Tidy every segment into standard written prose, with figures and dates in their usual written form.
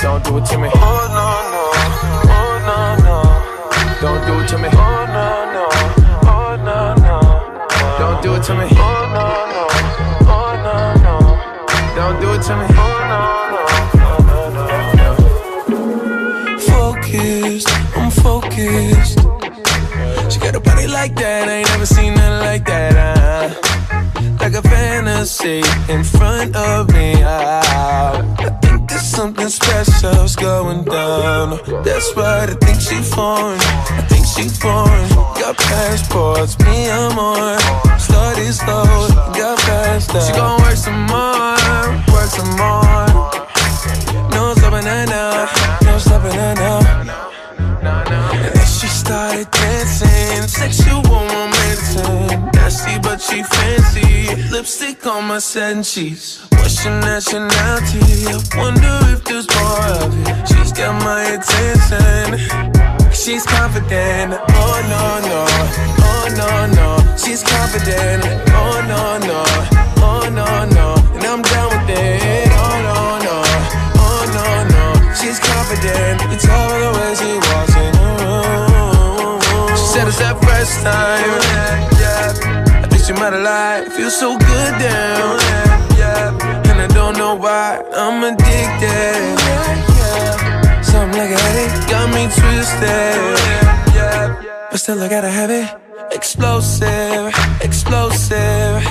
Don't do it to me. Oh no no, oh no no. Don't do it to me. Oh no no, oh no no. Don't do it to me. Oh no no, oh no no. Don't do it to me. Oh no no. Focused, I'm focused. She got a body like that, I ain't never seen nothing like that. Like a fantasy in front of me. I think there's something special's going down. That's right, I think she foreign. I think she foreign. Got passports, me I'm on. Started slow, got past that. She gon' work some more, work some more. No stopping her now, no stopping her now. And then she started dancing, sexual romancing. Nasty but she fancy, lipstick on my satin cheeks. What's your nationality? I wonder if there's more of it. She's got my attention, she's confident. Oh no no, oh no no. She's confident. Oh no no, oh no no. And I'm down with it. Oh no no, oh no no. She's confident. You tell her the way she walks in the room. She said it's that first time. I think she might have lied. Feels so good down. And I don't know why I'm addicted. Something like a headache got me twisted. But still I gotta have it. Explosive, explosive.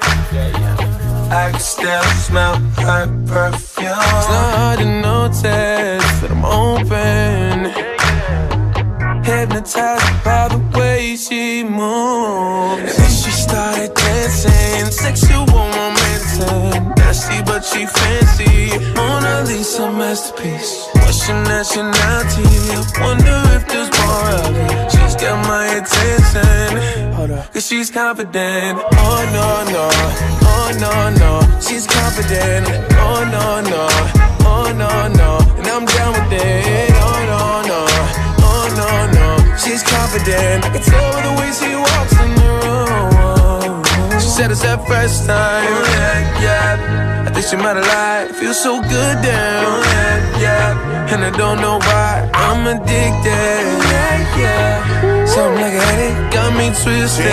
I can still smell her perfume. It's not hard to notice that I'm open, hypnotized by the way she moves. And then she started dancing, sexual romancing. Nasty but she fancy, Mona Lisa masterpiece. What's your nationality? I wonder if there's more of it. She's got my attention, hold up, cause she's confident. Oh no no, oh no no. She's confident. Oh no no, oh no no. And I'm down with it. Oh no no, oh no no. She's confident. I can tell by the way she walks in the room. She said it's that first time. I think she might have lied. Feels so good down. And I don't know why I'm addicted. Something like a headache got me twisted.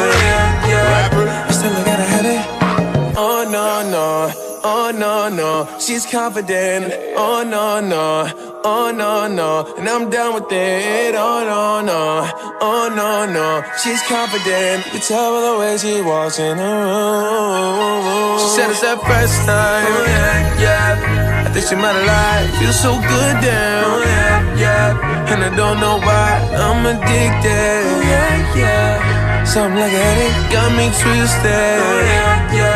I still gotta have it. Oh no no, oh no no. She's confident. Oh no no, oh no no. And I'm down with it. Oh no no, oh no no. She's confident. You tell by the way she walks in the room. She said it's that first time. I think she might have lied. Feels so good down. And I don't know why I'm addicted. Something like a headache got me twisted.